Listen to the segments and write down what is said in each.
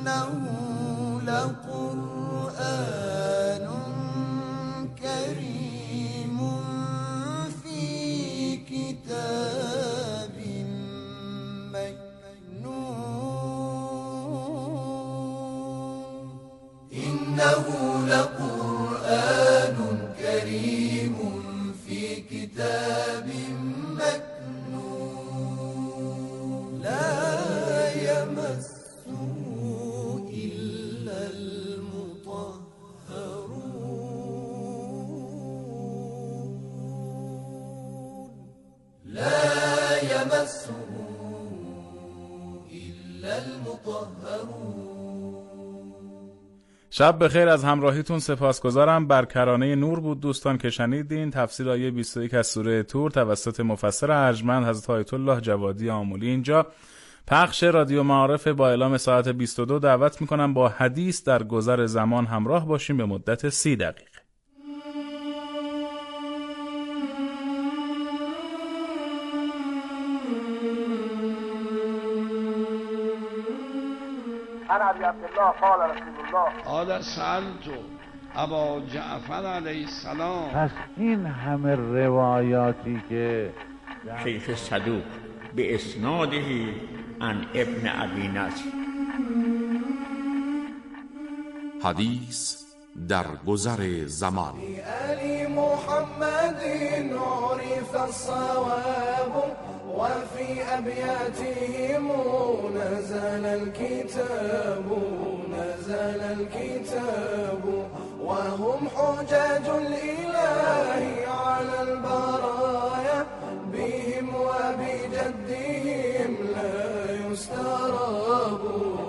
لقرآن كريم في كتاب مكنون إنه لقرآن كريم في كتاب مكنون لا يمسه إلا المطهرون لا يمسه إلا المطهرون. شب بخیر، از همراهیتون سپاسگزارم. بر کرانه نور بود دوستان که شنیدین تفسیر آیه 21 از سوره طور توسط مفسر ارجمند حضرت آیت الله جوادی آملی. اینجا پخش رادیو معارف با اعلام ساعت 22 دعوت میکنم با حدیث در گذر زمان همراه باشیم به مدت 30 دقیقه. عن ابي عبد الله قال رسول الله قال سألت ابا جعفر علیه السلام. پس این همه روایاتی که شیخ صدوق به اسناده عن ابن ابی نصر. حدیث در گذر زمان. آل محمد عرف الصواب وفي أبياتهم نزل الكتاب وهم حجاج الإله على البرايا بهم وبجدهم لا يستراب.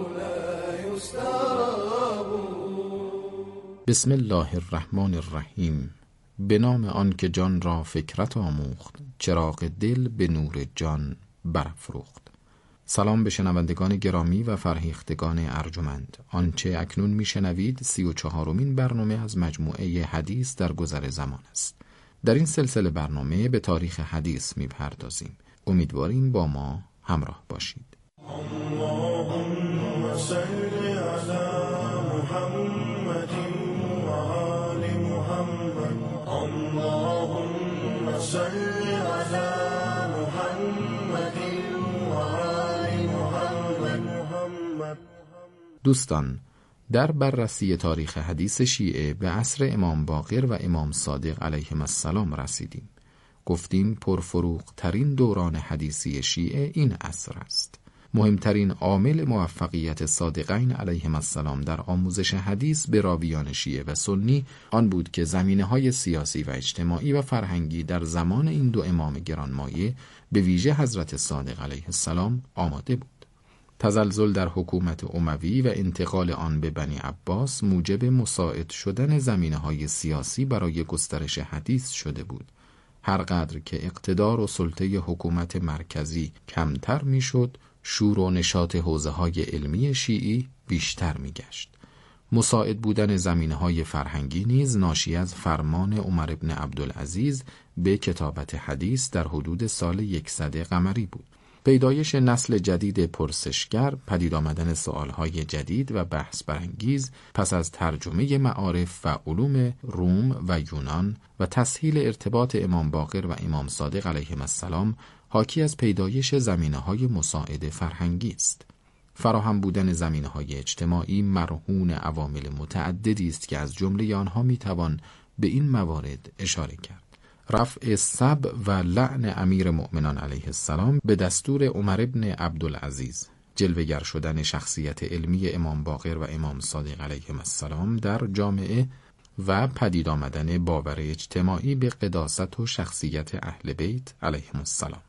بسم الله الرحمن الرحیم. به نام آن که جان را فکرت آموخت، چراغ دل به نور جان برافروخت. سلام به شنوندگان گرامی و فرهیختگان ارجمند. آنچه اکنون میشنوید 34مین برنامه از مجموعه حدیث در گذر زمان است. در این سلسله برنامه به تاریخ حدیث میپردازیم. امیدواریم با ما همراه باشید. اللهم صل علی محمد و آل محمد. اللهم صل علی محمد و آل محمد. دوستان، در بررسی تاریخ حدیث شیعه به عصر امام باقر و امام صادق علیهم السلام رسیدیم. گفتیم پرفروغ ترین دوران حدیثی شیعه این عصر است. مهمترین عامل موفقیت صادقین علیهم السلام در آموزش حدیث به راویان شیعه و سنی آن بود که زمینه‌های سیاسی و اجتماعی و فرهنگی در زمان این دو امام گرانمایه به ویژه حضرت صادق علیه السلام آماده بود. تزلزل در حکومت اموی و انتقال آن به بنی عباس موجب مساعد شدن زمینه‌های سیاسی برای گسترش حدیث شده بود. هر قدر که اقتدار و سلطه حکومت مرکزی کمتر میشد، شور و نشاط حوزه‌های علمی شیعی بیشتر می‌گشت. مساعد بودن زمینه‌های فرهنگی نیز ناشی از فرمان عمر بن عبدالعزیز به کتابت حدیث در حدود سال 100 قمری بود. پیدایش نسل جدید پرسشگر، پدید آمدن سوالهای جدید و بحث برانگیز پس از ترجمه معارف و علوم روم و یونان و تسهیل ارتباط امام باقر و امام صادق علیهم السلام حاکی از پیدایش زمینه‌های مساعد فرهنگی است. فراهم بودن زمینه‌های اجتماعی مرهون عوامل متعددی است که از جمله آنها میتوان به این موارد اشاره کرد. رفع سب و لعن امیر مؤمنان علیه السلام به دستور عمر بن عبدالعزیز، جلوه‌گر شدن شخصیت علمی امام باقر و امام صادق علیهم السلام در جامعه و پدید آمدن باور اجتماعی به قداست و شخصیت اهل بیت علیهم السلام.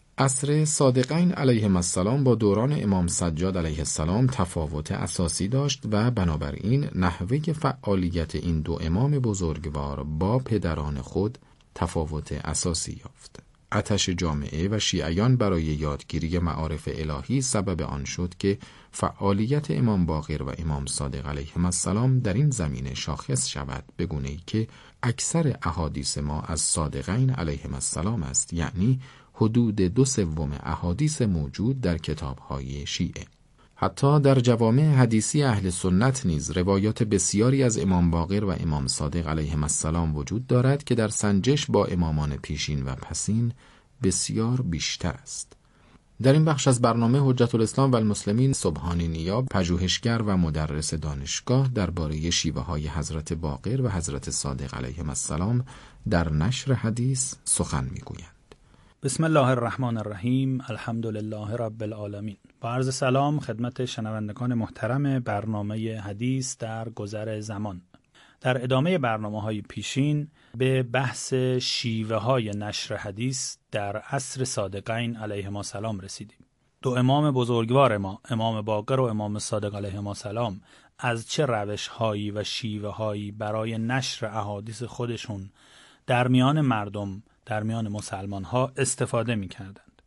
عصر صادقین علیهم السلام با دوران امام سجاد علیه السلام تفاوت اساسی داشت و بنابراین نحوه فعالیت این دو امام بزرگوار با پدران خود تفاوت اساسی یافت. آتش جامعه و شیعیان برای یادگیری معارف الهی سبب آن شد که فعالیت امام باقر و امام صادق علیهم السلام در این زمینه شاخص شود، به گونه‌ای که اکثر احادیث ما از صادقین علیهم السلام است، یعنی حدود 2/3 احادیث موجود در کتاب‌های شیعه. حتی در جوامع حدیثی اهل سنت نیز روایات بسیاری از امام باقر و امام صادق علیهم السلام وجود دارد که در سنجش با امامان پیشین و پسین بسیار بیشتر است. در این بخش از برنامه حجت الاسلام و المسلمین سبحانی نیا، پژوهشگر و مدرس دانشگاه، درباره شیوه‌های حضرت باقر و حضرت صادق علیهم السلام در نشر حدیث سخن می‌گویند. بسم الله الرحمن الرحیم. الحمدلله رب العالمین. با عرض سلام خدمت شنوندگان محترم برنامه حدیث در گذر زمان. در ادامه برنامه‌های پیشین به بحث شیوه‌های نشر حدیث در عصر صادقین علیهما السلام رسیدیم. دو امام بزرگوار ما، امام باقر و امام صادق علیهما السلام، از چه روش‌هایی و شیوه‌هایی برای نشر احادیث خودشون در میان مردم، در میان مسلمان‌ها استفاده می‌کردند.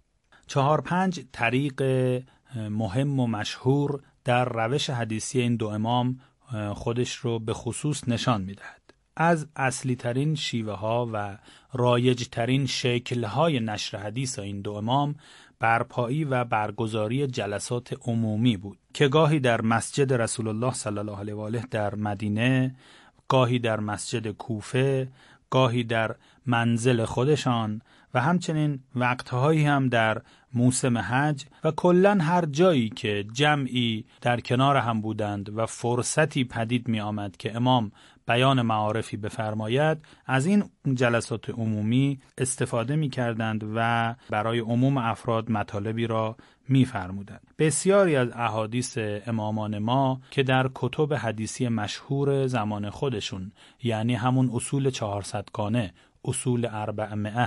4-5 طریق مهم و مشهور در روش حدیثی این دو امام خودش رو به خصوص نشان می‌دهد. از اصلی ترین شیوه ها و رایج ترین شکل های نشر حدیث این دو امام برپایی و برگزاری جلسات عمومی بود که گاهی در مسجد رسول الله صلی الله علیه و آله در مدینه، گاهی در مسجد کوفه، گاهی در منزل خودشان و همچنین وقتهایی هم در موسم حج و کلن هر جایی که جمعی در کنار هم بودند و فرصتی پدید می آمد که امام بیان معارفی بفرماید، از این جلسات عمومی استفاده می کردند و برای عموم افراد مطالبی را می فرمودند. بسیاری از احادیث امامان ما که در کتب حدیثی مشهور زمان خودشون، یعنی همون اصول 400 گانه، اصول 400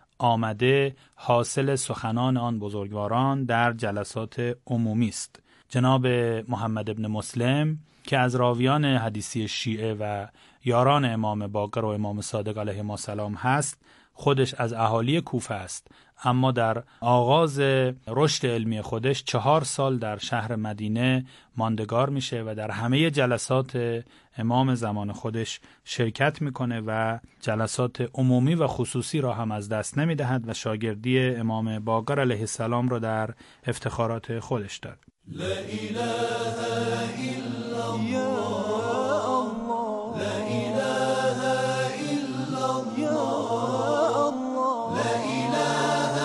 آمده، حاصل سخنان آن بزرگواران در جلسات عمومی است. جناب محمد ابن مسلم که از راویان حدیثی شیعه و یاران امام باقر و امام صادق علیهما السلام هست، خودش از اهالی کوفه است، اما در آغاز رشد علمی خودش 4 سال در شهر مدینه ماندگار میشه و در همه جلسات امام زمان خودش شرکت میکنه و جلسات عمومی و خصوصی را هم از دست نمیدهد و شاگردی امام باقر علیه السلام را در افتخارات خودش دارد. لا اله الا الله، لا اله الا الله، لا اله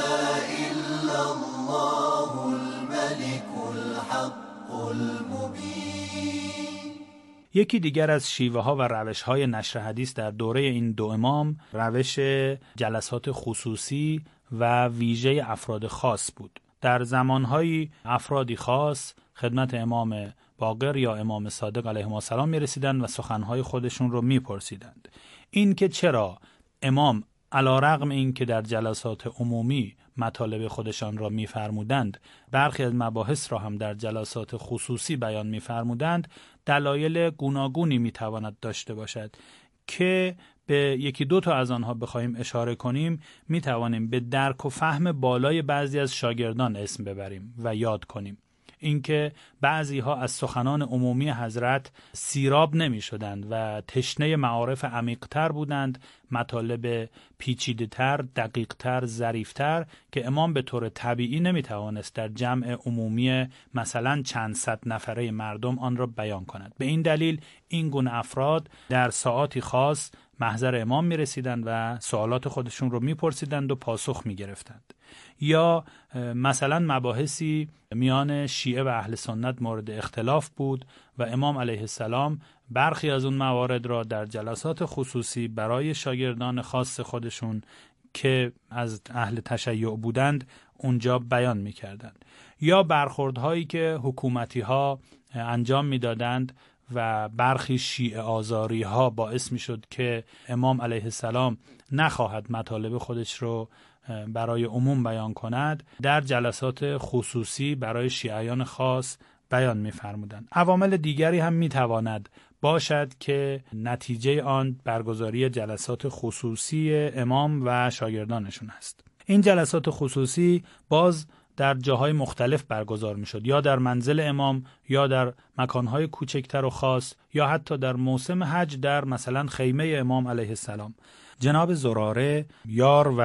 الا الله الملك الحق المبین. یکی دیگر از شیوه ها و روش های نشر حدیث در دوره این دو امام روش جلسات خصوصی و ویژه افراد خاص بود. در زمانهای افرادی خاص خدمت امام باقر یا امام صادق علیهما السلام می رسیدند و سخنهای خودشون رو می پرسیدند. این که چرا امام علی رغم این که در جلسات عمومی مطالب خودشان را می فرمودند، برخی از مباحث را هم در جلسات خصوصی بیان می فرمودند، دلایل گوناگونی می تواند داشته باشد که به 1-2 تا از آنها بخوایم اشاره کنیم، می توانیم به درک و فهم بالای بعضی از شاگردان اسم ببریم و یاد کنیم. اینکه بعضی ها از سخنان عمومی حضرت سیراب نمی شدند و تشنه معارف عمیق‌تر بودند، مطالب پیچیده‌تر، دقیق‌تر، ظریف‌تر که امام به طور طبیعی نمی توانست در جمع عمومی مثلا چند صد نفره مردم آن را بیان کند. به این دلیل این گونه افراد در ساعاتی خاص محضر امام می رسیدند و سوالات خودشون رو می پرسیدند و پاسخ می گرفتند. یا مثلا مباحثی میان شیعه و اهل سنت مورد اختلاف بود و امام علیه السلام برخی از اون موارد را در جلسات خصوصی برای شاگردان خاص خودشون که از اهل تشیع بودند اونجا بیان می کردند. یا برخوردهایی که حکومتی ها انجام می دادند و برخی شیعه آزاری ها باعث می شد که امام علیه السلام نخواهد مطالب خودش رو برای عموم بیان کند، در جلسات خصوصی برای شیعیان خاص بیان می فرمودند. عوامل دیگری هم می تواند باشد که نتیجه آن برگزاری جلسات خصوصی امام و شاگردانشون است. این جلسات خصوصی باز در جاهای مختلف برگزار می شد، یا در منزل امام، یا در مکانهای کوچکتر و خاص، یا حتی در موسم حج در مثلا خیمه امام علیه السلام. جناب زراره، یار و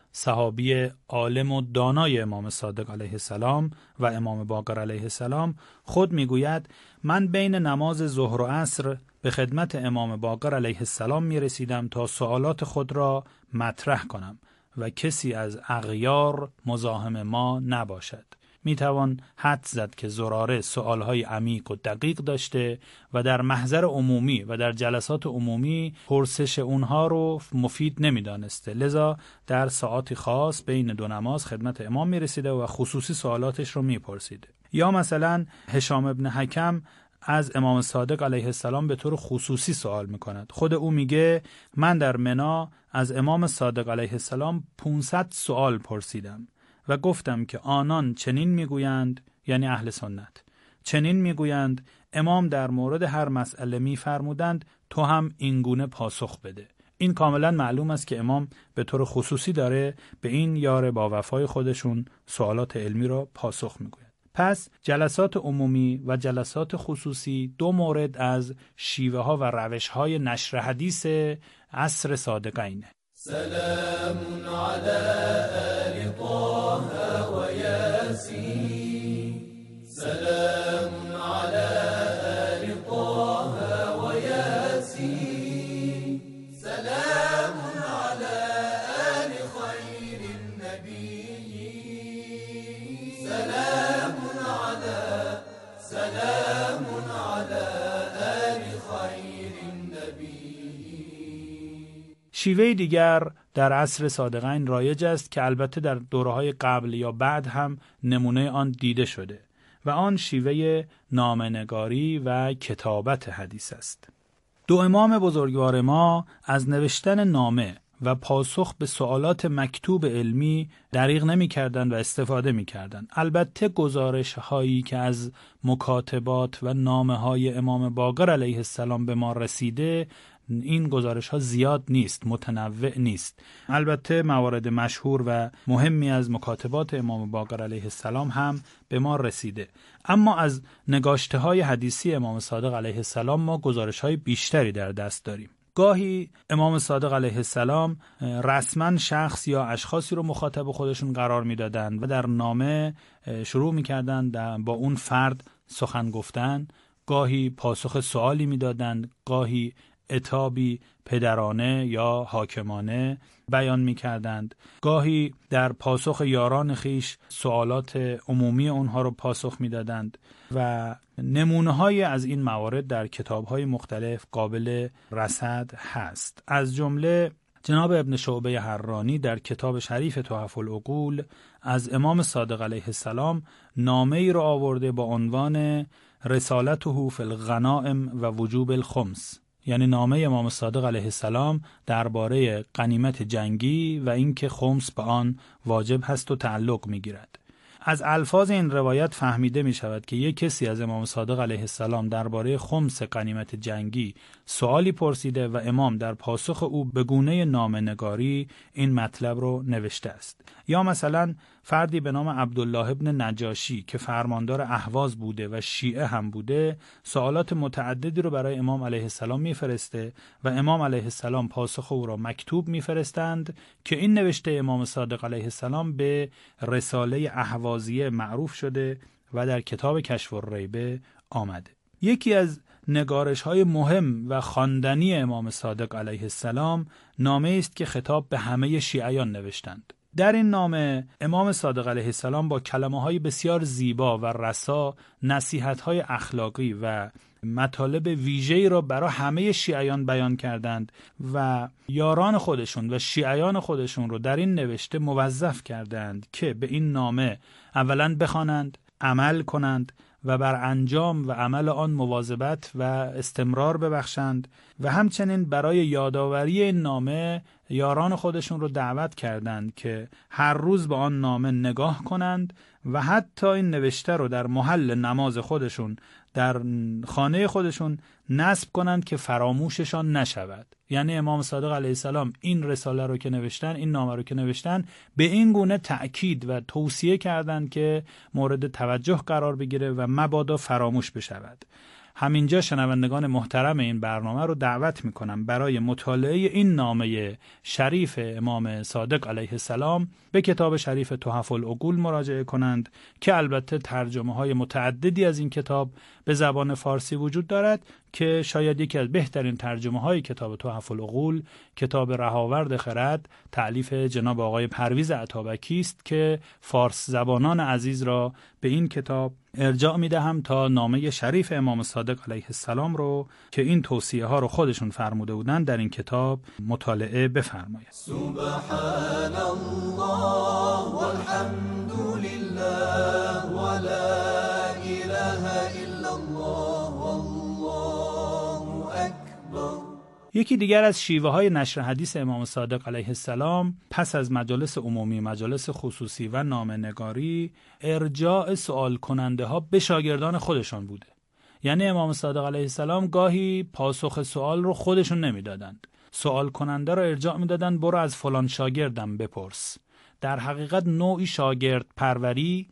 صحابی عالم و دانای امام صادق علیه السلام و امام باقر علیه السلام، خود میگوید من بین نماز ظهر و عصر به خدمت امام باقر علیه السلام می رسیدم تا سوالات خود را مطرح کنم و کسی از اغیار مزاحم ما نباشد. می توان حدس زد که زراره سوالهای عمیق و دقیق داشته و در محضر عمومی و در جلسات عمومی پرسش اونها رو مفید نمی دانسته، لذا در ساعات خاص بین دو نماز خدمت امام می رسیده و خصوصی سوالاتش رو می پرسیده. یا مثلا هشام ابن حکم از امام صادق علیه السلام به طور خصوصی سوال میکند. خود او میگه من در منا از امام صادق علیه السلام 500 سوال پرسیدم و گفتم که آنان چنین میگویند، یعنی اهل سنت چنین میگویند، امام در مورد هر مسئله میفرمودند تو هم اینگونه پاسخ بده. این کاملا معلوم است که امام به طور خصوصی داره به این یار با وفای خودشون سوالات علمی را پاسخ میگوید. پس جلسات عمومی و جلسات خصوصی دو مورد از شیوه ها و روش های نشر حدیث عصر صادقینه. سلام علی آل طه و یاسین، سلام علی آل طه و یاسین، سلام علی آل خیر النبی، سلام علی آل خیر النبی. شیوه دیگر در عصر صادقین رایج است که البته در دوره‌های قبل یا بعد هم نمونه آن دیده شده و آن شیوه نامه‌نگاری و کتابت حدیث است. دو امام بزرگوار ما از نوشتن نامه و پاسخ به سوالات مکتوب علمی دریغ نمی‌کردند و استفاده می‌کردند. البته گزارش‌هایی که از مکاتبات و نامه‌های امام باقر علیه السلام به ما رسیده، این گزارش ها زیاد نیست، متنوع نیست. البته موارد مشهور و مهمی از مکاتبات امام باقر علیه السلام هم به ما رسیده، اما از نگاشته های حدیثی امام صادق علیه السلام ما گزارش های بیشتری در دست داریم. گاهی امام صادق علیه السلام رسما شخص یا اشخاصی رو مخاطب خودشون قرار میدادند و در نامه شروع میکردند با اون فرد سخن گفتن. گاهی پاسخ سوالی میدادند، گاهی عتابی پدرانه یا حاکمانه بیان می کردند، گاهی در پاسخ یاران خیش سوالات عمومی اونها رو پاسخ می دادند و نمونه های از این موارد در کتاب های مختلف قابل رصد هست. از جمله جناب ابن شعبه حرانی در کتاب شریف تحف العقول از امام صادق علیه السلام نامه ای رو آورده با عنوان رسالته فی الغنائم و وجوب الخمس، یعنی نامه امام صادق علیه السلام درباره غنیمت جنگی و اینکه خمس به آن واجب هست و تعلق می‌گیرد. از الفاظ این روایت فهمیده می شود که یک کسی از امام صادق علیه السلام درباره خمس غنیمت جنگی سوالی پرسیده و امام در پاسخ او به گونه نامه‌نگاری این مطلب رو نوشته است. یا مثلا فردی به نام عبدالله ابن نجاشی که فرماندار اهواز بوده و شیعه هم بوده، سوالات متعددی رو برای امام علیه السلام میفرسته و امام علیه السلام پاسخ او را مکتوب میفرستند که این نوشته امام صادق علیه السلام به رساله اهوازیه معروف شده و در کتاب کشف الریبه آمده. یکی از نگارش های مهم و خواندنی امام صادق علیه السلام نامه است که خطاب به همه شیعیان نوشتند. در این نامه امام صادق علیه السلام با کلمه‌های بسیار زیبا و رسا نصیحت‌های اخلاقی و مطالب ویژه‌ای را برای همه شیعیان بیان کردند و یاران خودشون و شیعیان خودشون رو در این نوشته موظف کردند که به این نامه اولاً بخوانند، عمل کنند و بر انجام و عمل آن مواظبت و استمرار ببخشند و همچنین برای یادآوری این نامه یاران خودشون رو دعوت کردند که هر روز به آن نامه نگاه کنند و حتی این نوشته رو در محل نماز خودشون در خانه خودشون نصب کنند که فراموششان نشود. یعنی امام صادق علیه السلام این رساله رو که نوشتن، این نامه رو که نوشتن، به این گونه تأکید و توصیه کردند که مورد توجه قرار بگیره و مبادا فراموش بشود. همینجا شنوندگان محترم این برنامه رو دعوت میکنم برای مطالعه این نامه شریف امام صادق علیه السلام به کتاب شریف تحف العقول مراجعه کنند که البته ترجمه های متعددی از این کتاب به زبان فارسی وجود دارد که شاید یکی از بهترین ترجمه های کتاب تحف العقول کتاب رهاورد خرد تألیف جناب آقای پرویز عطابکی است که فارس زبانان عزیز را به این کتاب ارجاع میدهم تا نامه شریف امام صادق علیه السلام رو که این توصیه ها رو خودشون فرموده بودن در این کتاب مطالعه بفرمایید. سبحان الله والحمد لله ولا اله الا الله والله اکبر. یکی دیگر از شیوه های نشر حدیث امام صادق علیه السلام پس از مجالس عمومی، مجالس خصوصی و نامه‌نگاری ارجاع سوال کننده ها به شاگردان خودشان بوده. یعنی امام صادق علیه السلام گاهی پاسخ سوال رو خودشون نمیدادند. سوال کننده رو ارجاع میدادند برو از فلان شاگردم بپرس. در حقیقت نوعی شاگرد پروری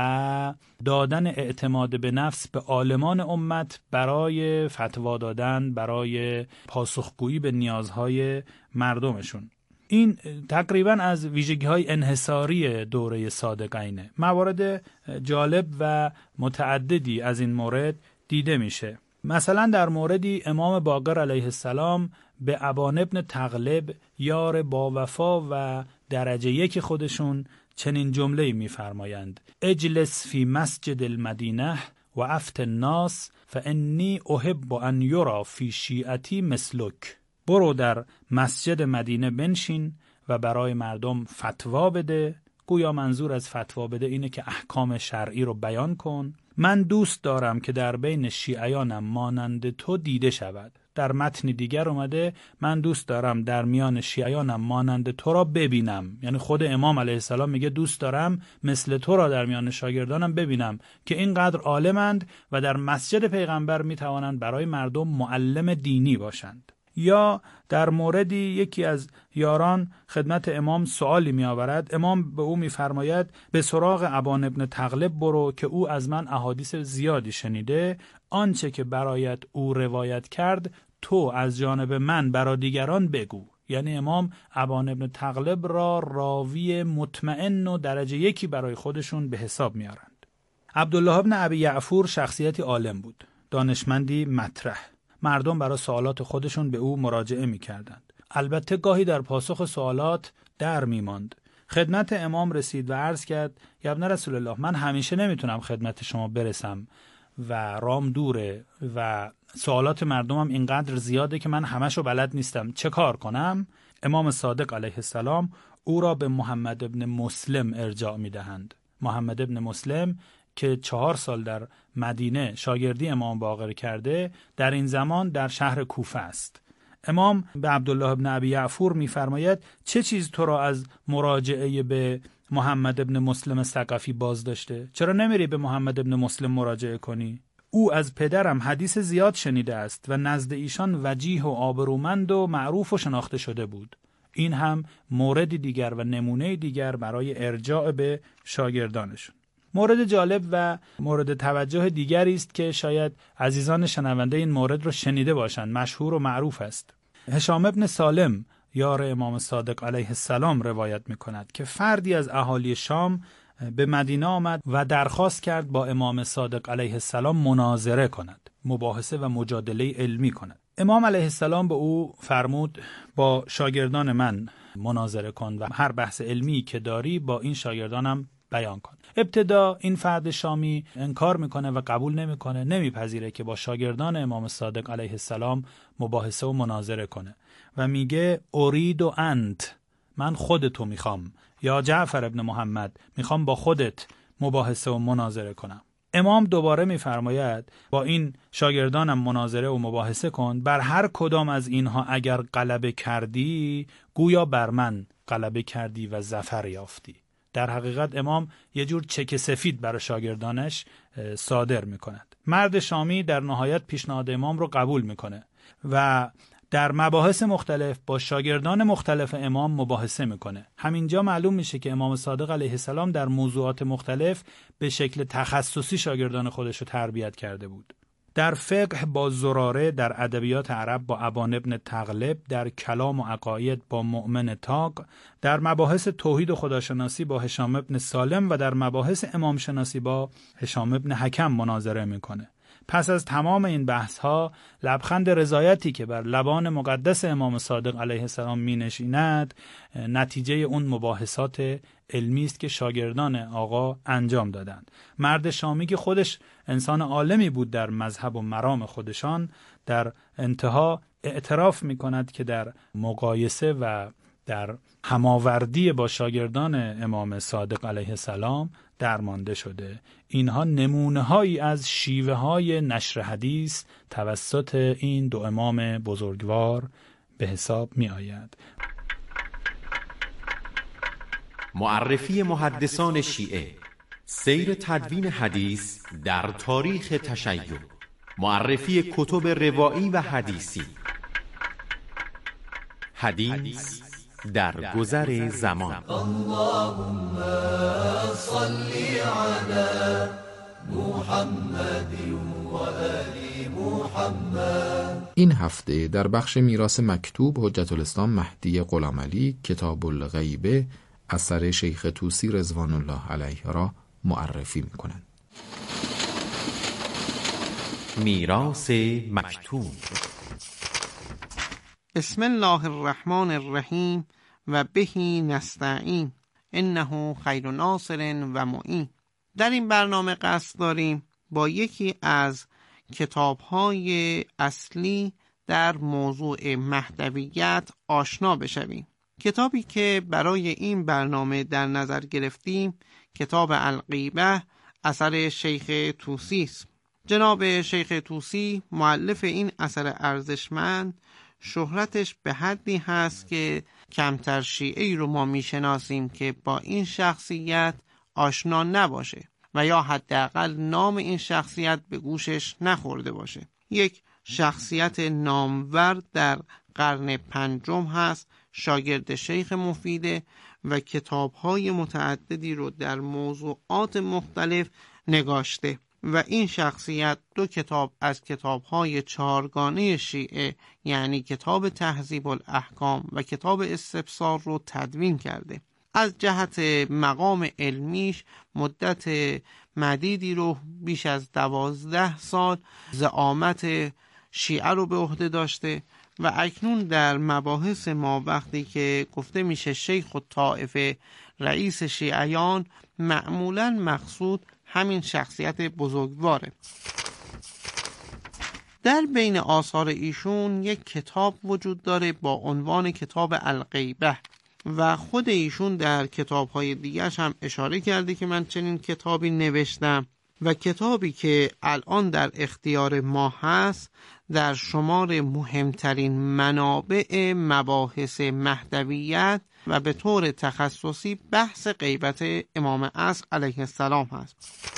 و دادن اعتماد به نفس به عالمان امت برای فتوا دادن، برای پاسخگویی به نیازهای مردمشون. این تقریبا از ویژگی‌های انحصاری دوره صادقینه. موارد جالب و متعددی از این مورد دیده میشه. مثلا در موردی امام باقر علیه السلام به ابان ابن تغلب یار با وفا و درجه یک خودشون چنین جمله‌ای می‌فرمایند: اجلس فی مسجد المدینه و افت الناس فانی احب ان یرا فی شیعتی مثلک. برو در مسجد مدینه بنشین و برای مردم فتوا بده. گویا منظور از فتوا بده اینه که احکام شرعی رو بیان کن. من دوست دارم که در بین شیعیانم مانند تو دیده شود. در متن دیگر اومده من دوست دارم در میان شیعیانم مانند تو را ببینم. یعنی خود امام علیه السلام میگه دوست دارم مثل تو را در میان شاگردانم ببینم که اینقدر عالمند و در مسجد پیغمبر میتوانند برای مردم معلم دینی باشند. یا در موردی یکی از یاران خدمت امام سوالی می آورد. امام به او می فرماید به سراغ ابان ابن تغلب برو که او از من احادیث زیادی شنیده. آنچه که برایت او روایت کرد تو از جانب من برای دیگران بگو. یعنی امام ابان ابن تغلب را راوی مطمئن و درجه یکی برای خودشون به حساب می آرند. عبدالله ابن ابی یعفور شخصیتی عالم بود، دانشمندی مطرح. مردم برای سوالات خودشون به او مراجعه می کردند. البته گاهی در پاسخ سوالات در می ماند. خدمت امام رسید و عرض کرد یا ابن رسول الله من همیشه نمیتونم خدمت شما برسم و رام دوره و سوالات مردمم اینقدر زیاده که من همشو بلد نیستم، چه کار کنم؟ امام صادق علیه السلام او را به محمد ابن مسلم ارجاع می دهند. محمد ابن مسلم که 4 سال در مدینه شاگردی امام باقر کرده، در این زمان در شهر کوفه است. امام به عبدالله ابن ابی یعفور می‌فرماید چه چیز تو را از مراجعه به محمد ابن مسلم ثقفی باز داشته؟ چرا نمیری به محمد ابن مسلم مراجعه کنی؟ او از پدرم حدیث زیاد شنیده است و نزد ایشان وجیه و آبرومند و معروف و شناخته شده بود. این هم مورد دیگر و نمونه دیگر برای ارجاع به شاگردانشون. مورد جالب و مورد توجه دیگری است که شاید عزیزان شنونده این مورد رو شنیده باشند، مشهور و معروف است. هشام ابن سالم یار امام صادق علیه السلام روایت می‌کند که فردی از اهالی شام به مدینه آمد و درخواست کرد با امام صادق علیه السلام مناظره کند، مباحثه و مجادله علمی کند. امام علیه السلام به او فرمود با شاگردان من مناظره کن و هر بحث علمی که داری با این شاگردانم بیان کن. ابتدا این فرد شامی انکار میکنه و قبول نمیکنه، نمیپذیره که با شاگردان امام صادق علیه السلام مباحثه و مناظره کنه و میگه ارید و انت، من خودتو میخوام، یا جعفر ابن محمد میخوام با خودت مباحثه و مناظره کنم. امام دوباره میفرماید با این شاگردانم مناظره و مباحثه کن، بر هر کدام از اینها اگر غلبه کردی گویا بر من غلبه کردی و ظفر یافتی. در حقیقت امام یه جور چک سفید برای شاگردانش صادر میکند. مرد شامی در نهایت پیشنهاد امام رو قبول میکنه و در مباحث مختلف با شاگردان مختلف امام مباحثه میکنه. همینجا معلوم میشه که امام صادق علیه السلام در موضوعات مختلف به شکل تخصصی شاگردان خودش رو تربیت کرده بود. در فقه با زراره، در ادبیات عرب با ابان ابن تغلب، در کلام و عقاید با مؤمن تاق، در مباحث توحید و خداشناسی با هشام ابن سالم و در مباحث امام شناسی با هشام ابن حکم مناظره میکنه. پس از تمام این بحث ها لبخند رضایتی که بر لبان مقدس امام صادق علیه السلام می نشیند نتیجه اون مباحثات علمی است که شاگردان آقا انجام دادند. مرد شامی که خودش انسان عالمی بود در مذهب و مرام خودشان، در انتها اعتراف می کند که در مقایسه و در هماوردی با شاگردان امام صادق علیه السلام درمانده شده. اینها نمونه هایی از شیوه های نشر حدیث توسط این دو امام بزرگوار به حساب می آید. معرفی محدثان شیعه، سیر تدوین حدیث در تاریخ تشیع، معرفی کتب روایی و حدیثی، حدیث در گذر زمان. اللهم صل على محمد و آل محمد. این هفته در بخش میراث مکتوب حجت الاسلام مهدی غلامعلی کتاب الغیبه اثر شیخ طوسی رضوان الله علیه را معرفی می‌کنند. میراث مکتوب. بسم الله الرحمن الرحیم و بهی نستعین انه خیر ناصر و معین. در این برنامه قصد داریم با یکی از کتاب‌های اصلی در موضوع مهدویت آشنا بشویم. کتابی که برای این برنامه در نظر گرفتیم کتاب الغیبه اثر شیخ طوسی است. جناب شیخ طوسی مؤلف این اثر ارزشمند شهرتش به حدی هست که کمتر شیعه‌ای رو ما میشناسیم که با این شخصیت آشنا نباشه و یا حداقل نام این شخصیت به گوشش نخورده باشه. یک شخصیت نامور در قرن پنجم هست، شاگرد شیخ مفیده و کتاب‌های متعددی رو در موضوعات مختلف نگاشته و این شخصیت دو کتاب از کتاب‌های چهارگانه شیعه یعنی کتاب تهذیب الاحکام و کتاب استبصار رو تدوین کرده. از جهت مقام علمیش مدت مدیدی رو بیش از 12 سال زعامت شیعه رو به عهده داشته و اکنون در مباحث ما وقتی که گفته میشه شیخ الطائفه رئیس شیعیان معمولاً مقصود همین شخصیت بزرگواره. در بین آثار ایشون یک کتاب وجود داره با عنوان کتاب الغیبه و خود ایشون در کتاب‌های دیگرش هم اشاره کرده که من چنین کتابی نوشتم و کتابی که الان در اختیار ما هست در شمار مهمترین منابع مباحث مهدویت و به طور تخصصی بحث غیبت امام عصر علیه السلام هست.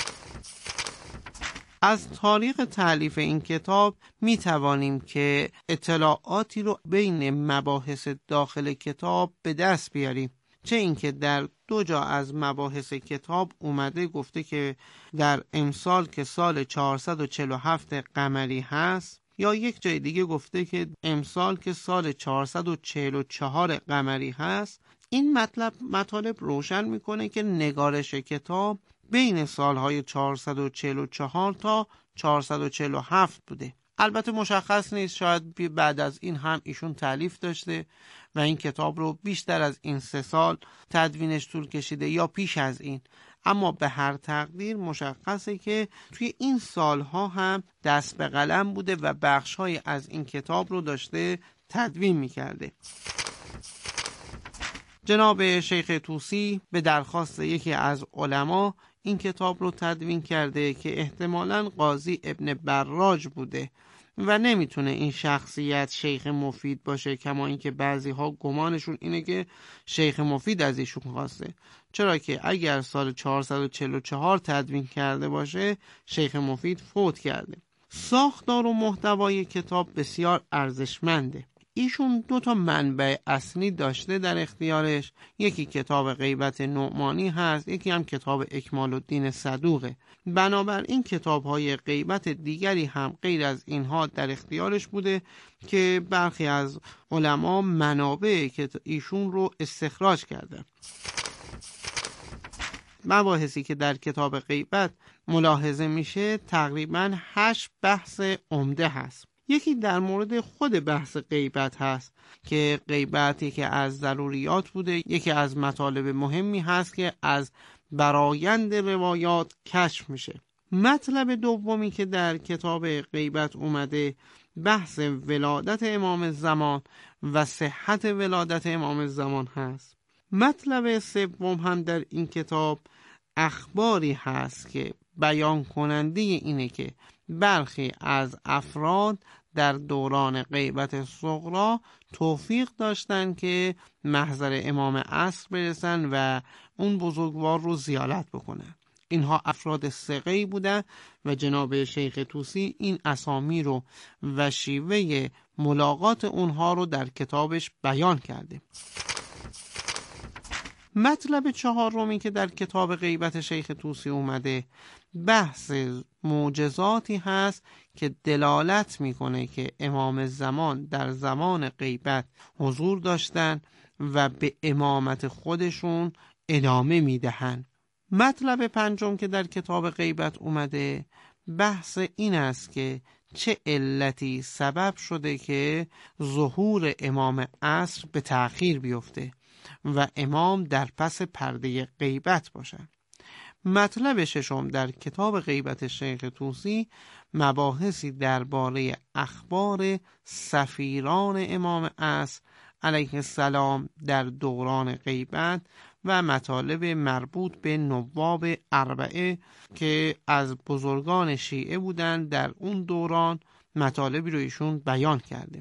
از تاریخ تألیف این کتاب می توانیم که اطلاعاتی رو بین مباحث داخل کتاب به دست بیاریم. چه اینکه در دو جا از مباحث کتاب اومده گفته که در امسال که سال 447 قمری هست یا یک جای دیگه گفته که امسال که سال 444 قمری هست. این مطالب روشن میکنه که نگارش کتاب بین سالهای 444 تا 447 بوده. البته مشخص نیست، شاید بعد از این هم ایشون تألیف داشته و این کتاب رو بیشتر از این 3 سال تدوینش طول کشیده یا پیش از این، اما به هر تقدیر مشخصه که توی این سالها هم دست به قلم بوده و بخش‌های از این کتاب رو داشته تدوین می‌کرده. جناب شیخ طوسی به درخواست یکی از علما این کتاب رو تدوین کرده که احتمالاً قاضی ابن براج بوده و نمیتونه این شخصیت شیخ مفید باشه، کما اینکه بعضی ها گمانشون اینه که شیخ مفید از ایشون خواسته، چرا که اگر سال 444 تدوین کرده باشه شیخ مفید فوت کرده. ساختار و محتوای کتاب بسیار ارزشمنده. ایشون 2 منبع اصلی داشته در اختیارش. یکی کتاب غیبت نعمانی هست، یکی هم کتاب اکمال الدین صدوقه. بنابراین کتاب‌های غیبت دیگری هم غیر از اینها در اختیارش بوده که برخی از علما منابع که ایشون رو استخراج کرده. مباحثی که در کتاب غیبت ملاحظه میشه تقریباً 8 بحث عمده هست. یکی در مورد خود بحث غیبت هست که غیبت یکی از ضروریات بوده، یکی از مطالب مهمی هست که از برآیند روایات کشف میشه. مطلب دومی که در کتاب غیبت اومده بحث ولادت امام زمان و صحت ولادت امام زمان هست. مطلب سوم هم در این کتاب اخباری هست که بیان کننده اینه که برخی از افراد در دوران غیبت صغرا توفیق داشتن که محضر امام عصر برسن و اون بزرگوار رو زیارت بکنن. اینها افراد ثقه‌ای بودن و جناب شیخ طوسی این اسامی رو و شیوه ملاقات اونها رو در کتابش بیان کرده. مطلب چهارمی که در کتاب غیبت شیخ طوسی اومده بحث معجزاتی هست که دلالت میکنه که امام زمان در زمان غیبت حضور داشتن و به امامت خودشون ادامه میدهن. مطلب پنجم که در کتاب غیبت اومده بحث این است که چه علتی سبب شده که ظهور امام عصر به تأخیر بیفته و امام در پس پرده غیبت باشد. مطلب ششم در کتاب غیبت شیخ طوسی مباحثی درباره اخبار سفیران امام عصر علیه السلام در دوران غیبت و مطالب مربوط به نواب اربعه که از بزرگان شیعه بودند در اون دوران مطالبی رو ایشون بیان کرده.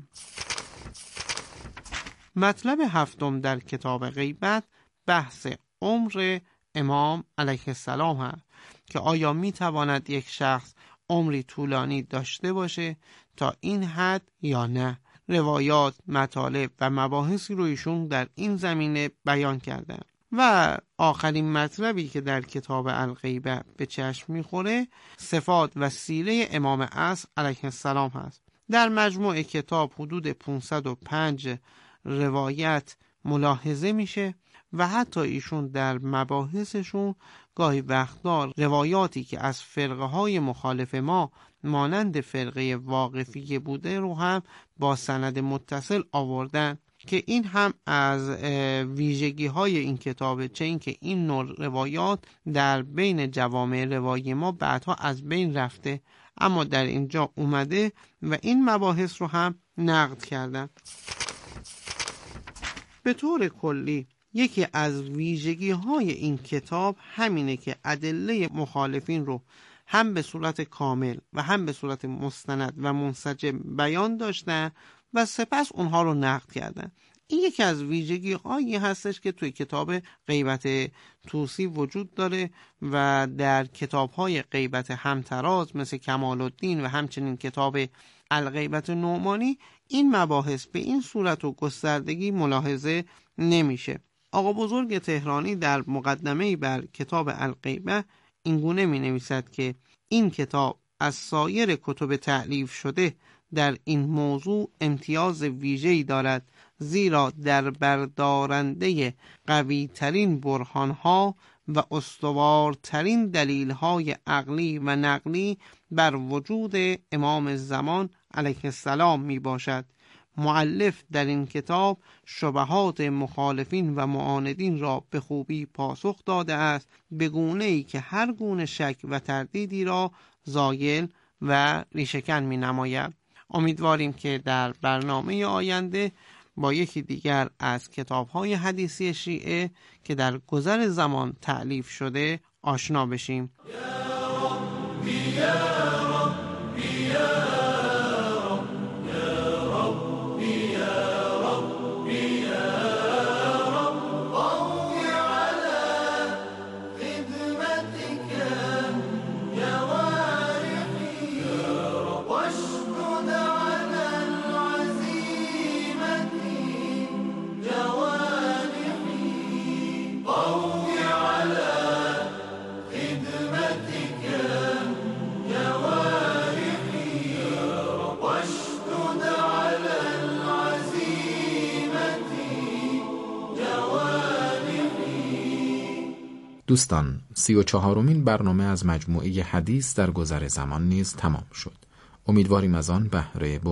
مطلب هفتم در کتاب غیبت بحث عمر امام علیه السلام هست که آیا می تواند یک شخص عمری طولانی داشته باشه تا این حد یا نه. روایات، مطالب و مباحثی رو ایشون در این زمینه بیان کردن. و آخرین مطلبی که در کتاب الغیبه به چشم میخوره صفات و سیره امام عصر علیه السلام هست. در مجموع کتاب حدود 505 روایت ملاحظه میشه و حتی ایشون در مباحثشون گاهی وقتا روایاتی که از فرقه های مخالف ما مانند فرقه واقفیه بوده رو هم با سند متصل آوردن که این هم از ویژگی های این کتابه، چه این که این نوع روایات در بین جوامع روایی ما بعدها از بین رفته اما در اینجا اومده و این مباحث رو هم نقد کردن. به طور کلی یکی از ویژگی های این کتاب همینه که ادله مخالفین رو هم به صورت کامل و هم به صورت مستند و منسجم بیان داشتن و سپس اونها رو نقد کردن. این یکی از ویژگی هایی هستش که توی کتاب غیبت طوسی وجود داره و در کتاب های غیبت همتراز مثل کمال الدین و همچنین کتاب الغیبت نعمانی این مباحث به این صورت و گستردگی ملاحظه نمیشه. آقا بزرگ تهرانی در مقدمه‌ای بر کتاب الغیبه اینگونه می نویسد که این کتاب از سایر کتب تألیف شده در این موضوع امتیاز ویژه‌ای دارد، زیرا در بردارنده قوی ترین برهانها و استوارترین دلیل‌های عقلی و نقلی بر وجود امام زمان علیه السلام می باشد. مؤلف در این کتاب شبهات مخالفین و معاندین را به خوبی پاسخ داده است، به گونه‌ای که هر گونه شک و تردیدی را زایل و ریشه‌کن می نماید. امیدواریم که در برنامه آینده با یکی دیگر از کتاب‌های حدیثی شیعه که در گذر زمان تألیف شده آشنا بشیم. واشدد على العزيمة دوستان 34مین برنامه از مجموعه حدیث در گذر زمان نیز تمام شد. امیدواریم از آن بهره